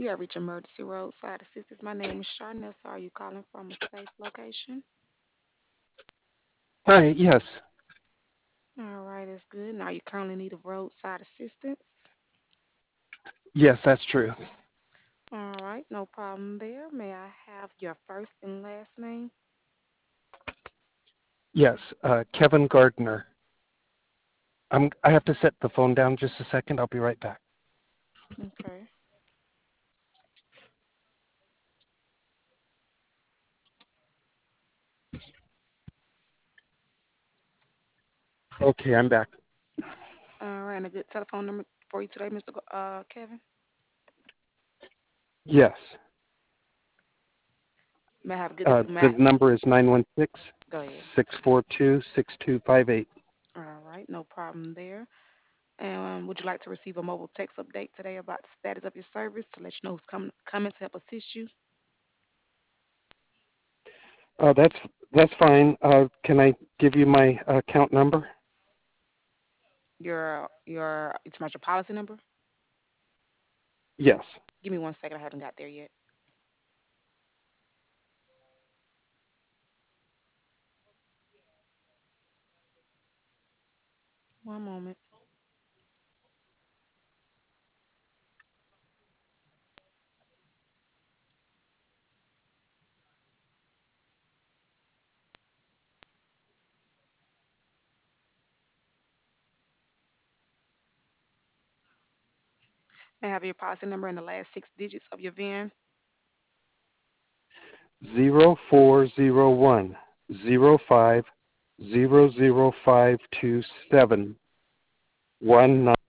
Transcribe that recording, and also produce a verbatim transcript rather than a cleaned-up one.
You have reached emergency roadside assistance. My name is Sharnessa. Are you calling from a safe location? Hi, yes, All right, that's good. Now you currently need of roadside assistance. yes, that's true. All right, no problem there. May I have your first and last name? Yes, uh, Kevin Gardner. I'm, I have to set the phone down just a second. I'll be right back. Okay. Okay, I'm back. All right, and a good telephone number for you today, mister Go- Uh, Kevin. Yes, May I have a good uh, the Matt? number is nine one six, Go ahead. six four two, six two five eight. All right, no problem there. And um, would you like to receive a mobile text update today about the status of your service to let you know who's coming coming to help assist you? Uh, that's that's fine. Uh, can I give you my account number? Your your it's about your policy number. Yes. Give me one second. I haven't got there yet. One moment. May I have your policy number and the last six digits of your V I N? Zero four zero one zero five zero zero five two seven one nine.